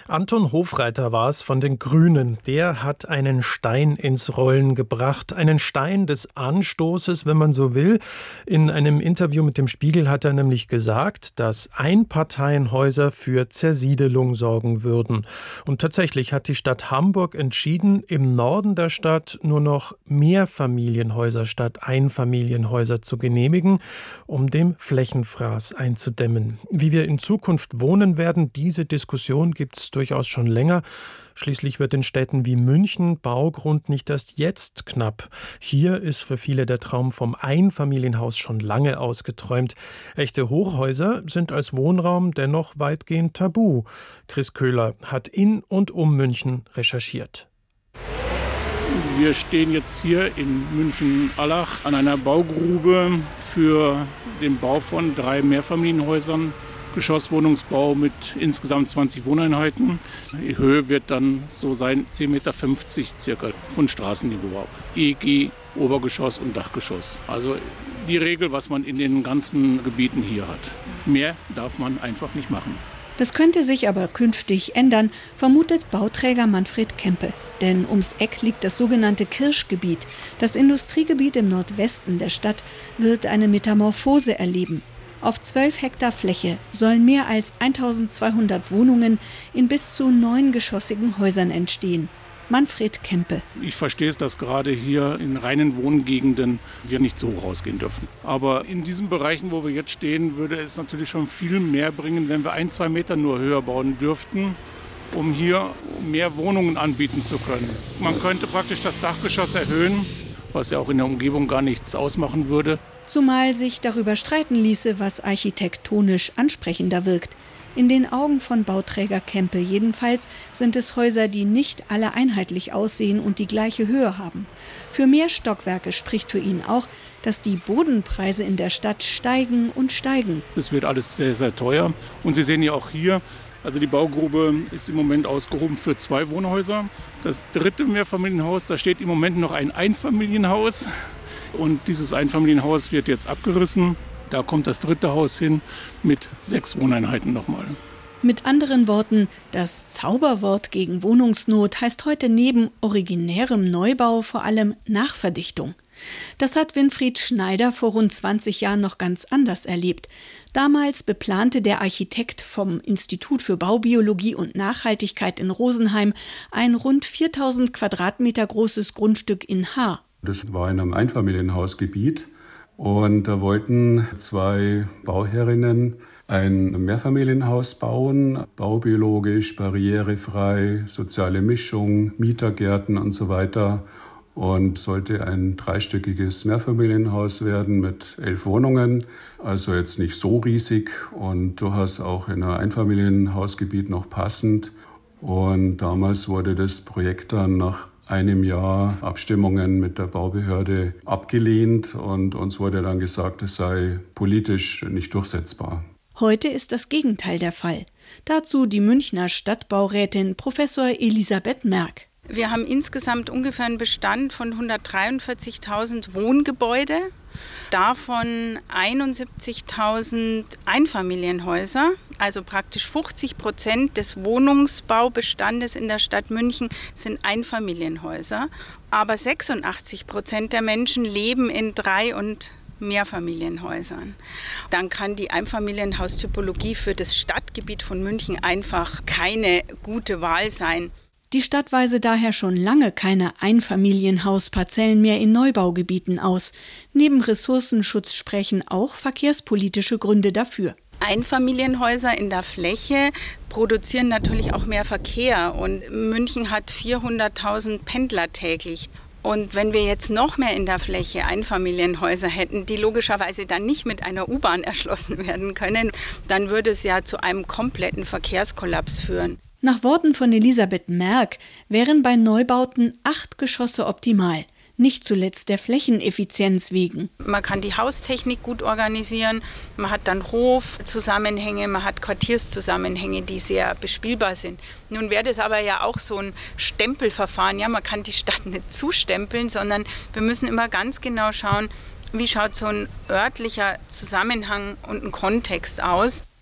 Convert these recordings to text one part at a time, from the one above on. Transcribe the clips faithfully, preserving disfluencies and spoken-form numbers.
Anton Hofreiter war es von den Grünen. Der hat einen Stein ins Rollen gebracht. Einen Stein des Anstoßes, wenn man so will. In einem Interview mit dem Spiegel hat er nämlich gesagt, dass Einparteienhäuser für Zersiedelung sorgen würden. Und tatsächlich hat die Stadt Hamburg entschieden, im Norden der Stadt nur noch Mehrfamilienhäuser statt Einfamilienhäuser zu genehmigen, um dem Flächenfraß einzudämmen. Wie wir in Zukunft wohnen werden, diese Diskussion gibt es durchaus schon länger. Schließlich wird in Städten wie München Baugrund nicht erst jetzt knapp. Hier ist für viele der Traum vom Einfamilienhaus schon lange ausgeträumt. Echte Hochhäuser sind als Wohnraum dennoch weitgehend tabu. Chris Köhler hat in und um München recherchiert. Wir stehen jetzt hier in München-Allach an einer Baugrube für den Bau von drei Mehrfamilienhäusern. Geschosswohnungsbau mit insgesamt zwanzig Wohneinheiten. Die Höhe wird dann so sein zehn Komma fünfzig Meter circa von Straßenniveau ab. E G, Obergeschoss und Dachgeschoss. Also die Regel, was man in den ganzen Gebieten hier hat. Mehr darf man einfach nicht machen. Das könnte sich aber künftig ändern, vermutet Bauträger Manfred Kempe. Denn ums Eck liegt das sogenannte Kirschgebiet. Das Industriegebiet im Nordwesten der Stadt wird eine Metamorphose erleben. Auf zwölf Hektar Fläche sollen mehr als eintausendzweihundert Wohnungen in bis zu neungeschossigen Häusern entstehen. Manfred Kempe. Ich verstehe es, dass gerade hier in reinen Wohngegenden wir nicht so hoch rausgehen dürfen. Aber in diesen Bereichen, wo wir jetzt stehen, würde es natürlich schon viel mehr bringen, wenn wir ein, zwei Meter nur höher bauen dürften, um hier mehr Wohnungen anbieten zu können. Man könnte praktisch das Dachgeschoss erhöhen, was ja auch in der Umgebung gar nichts ausmachen würde. Zumal sich darüber streiten ließe, was architektonisch ansprechender wirkt. In den Augen von Bauträger Kempe jedenfalls sind es Häuser, die nicht alle einheitlich aussehen und die gleiche Höhe haben. Für mehr Stockwerke spricht für ihn auch, dass die Bodenpreise in der Stadt steigen und steigen. Das wird alles sehr, sehr teuer. Und Sie sehen ja auch hier, also die Baugrube ist im Moment ausgehoben für zwei Wohnhäuser. Das dritte Mehrfamilienhaus, da steht im Moment noch ein Einfamilienhaus. Und dieses Einfamilienhaus wird jetzt abgerissen. Da kommt das dritte Haus hin mit sechs Wohneinheiten nochmal. Mit anderen Worten, das Zauberwort gegen Wohnungsnot heißt heute neben originärem Neubau vor allem Nachverdichtung. Das hat Winfried Schneider vor rund zwanzig Jahren noch ganz anders erlebt. Damals beplante der Architekt vom Institut für Baubiologie und Nachhaltigkeit in Rosenheim ein rund viertausend Quadratmeter großes Grundstück in Haar. Das war in einem Einfamilienhausgebiet und da wollten zwei Bauherrinnen ein Mehrfamilienhaus bauen, baubiologisch, barrierefrei, soziale Mischung, Mietergärten und so weiter. Und sollte ein dreistöckiges Mehrfamilienhaus werden mit elf Wohnungen, also jetzt nicht so riesig und durchaus auch in einem Einfamilienhausgebiet noch passend. Und damals wurde das Projekt dann nach einem Jahr Abstimmungen mit der Baubehörde abgelehnt und uns wurde dann gesagt, es sei politisch nicht durchsetzbar. Heute ist das Gegenteil der Fall. Dazu die Münchner Stadtbaurätin Professor Elisabeth Merck. Wir haben insgesamt ungefähr einen Bestand von hundertdreiundvierzigtausend Wohngebäude, davon einundsiebzigtausend Einfamilienhäuser, also praktisch fünfzig Prozent des Wohnungsbaubestandes in der Stadt München sind Einfamilienhäuser, aber sechsundachtzig Prozent der Menschen leben in Drei- und Mehrfamilienhäusern. Dann kann die Einfamilienhaustypologie für das Stadtgebiet von München einfach keine gute Wahl sein. Die Stadt weise daher schon lange keine Einfamilienhausparzellen mehr in Neubaugebieten aus. Neben Ressourcenschutz sprechen auch verkehrspolitische Gründe dafür. Einfamilienhäuser in der Fläche produzieren natürlich auch mehr Verkehr und München hat vierhunderttausend Pendler täglich. Und wenn wir jetzt noch mehr in der Fläche Einfamilienhäuser hätten, die logischerweise dann nicht mit einer U-Bahn erschlossen werden können, dann würde es ja zu einem kompletten Verkehrskollaps führen. Nach Worten von Elisabeth Merck wären bei Neubauten acht Geschosse optimal. Nicht zuletzt der Flächeneffizienz wegen. Man kann die Haustechnik gut organisieren, man hat dann Hofzusammenhänge, man hat Quartierszusammenhänge, die sehr bespielbar sind. Nun wäre das aber ja auch so ein Stempelverfahren. Ja, man kann die Stadt nicht zustempeln, sondern wir müssen immer ganz genau schauen, wie schaut so ein örtlicher Zusammenhang und ein Kontext aus.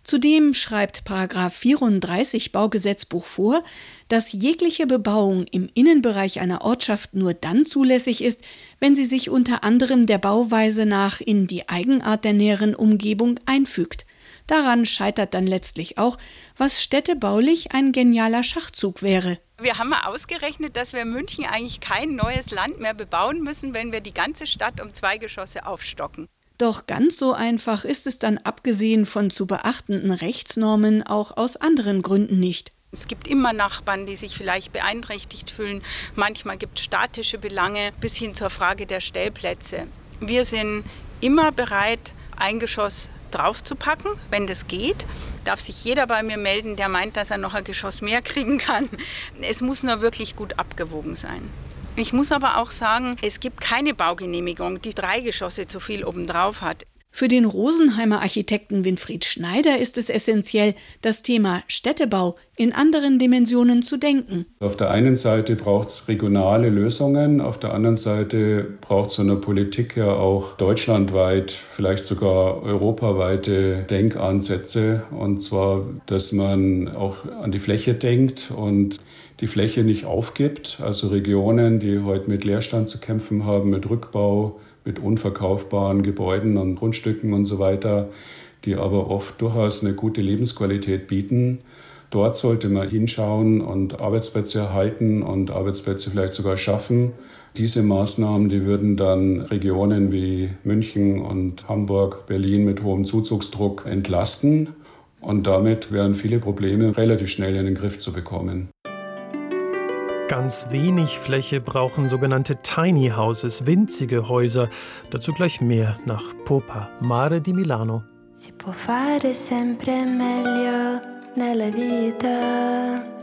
Zudem schreibt Paragraph vierunddreißig Baugesetzbuch vor, dass jegliche Bebauung im Innenbereich einer Ortschaft nur dann zulässig ist, wenn sie sich unter anderem der Bauweise nach in die Eigenart der näheren Umgebung einfügt. Daran scheitert dann letztlich auch, was städtebaulich ein genialer Schachzug wäre. Wir haben mal ausgerechnet, dass wir in München eigentlich kein neues Land mehr bebauen müssen, wenn wir die ganze Stadt um zwei Geschosse aufstocken. Doch ganz so einfach ist es dann abgesehen von zu beachtenden Rechtsnormen auch aus anderen Gründen nicht. Es gibt immer Nachbarn, die sich vielleicht beeinträchtigt fühlen. Manchmal gibt es statische Belange bis hin zur Frage der Stellplätze. Wir sind immer bereit, ein Geschoss draufzupacken, wenn das geht. Darf sich jeder bei mir melden, der meint, dass er noch ein Geschoss mehr kriegen kann. Es muss nur wirklich gut abgewogen sein. Ich muss aber auch sagen, es gibt keine Baugenehmigung, die drei Geschosse zu viel obendrauf hat. Für den Rosenheimer Architekten Winfried Schneider ist es essentiell, das Thema Städtebau in anderen Dimensionen zu denken. Auf der einen Seite braucht es regionale Lösungen, auf der anderen Seite braucht es von der Politik her auch deutschlandweit, vielleicht sogar europaweite Denkansätze. Und zwar, dass man auch an die Fläche denkt und die Fläche nicht aufgibt. Also Regionen, die heute mit Leerstand zu kämpfen haben, mit Rückbau, mit unverkaufbaren Gebäuden und Grundstücken und so weiter, die aber oft durchaus eine gute Lebensqualität bieten. Dort sollte man hinschauen und Arbeitsplätze erhalten und Arbeitsplätze vielleicht sogar schaffen. Diese Maßnahmen, die würden dann Regionen wie München und Hamburg, Berlin mit hohem Zuzugsdruck entlasten. Und damit wären viele Probleme relativ schnell in den Griff zu bekommen. Ganz wenig Fläche brauchen sogenannte Tiny Houses, winzige Häuser. Dazu gleich mehr nach Popa, Mare di Milano. Si può fare sempre meglio nella vita.